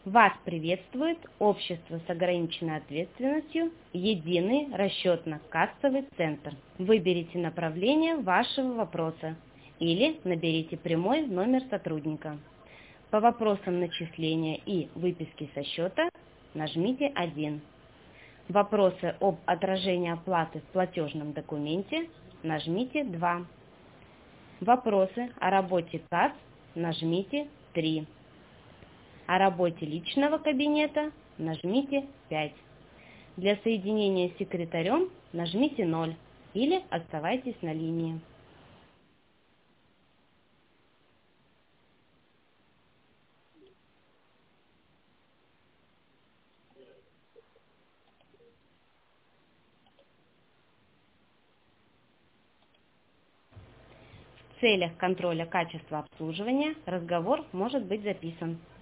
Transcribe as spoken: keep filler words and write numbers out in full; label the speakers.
Speaker 1: Вас приветствует общество с ограниченной ответственностью «Единый расчетно-кассовый центр». Выберите направление вашего вопроса или наберите прямой номер сотрудника. По вопросам начисления и выписки со счета нажмите один. Вопросы об отражении оплаты в платежном документе нажмите два. Вопросы о работе касс нажмите три. О работе личного кабинета нажмите пять. Для соединения с секретарем нажмите ноль или оставайтесь на линии. В целях контроля качества обслуживания разговор может быть записан.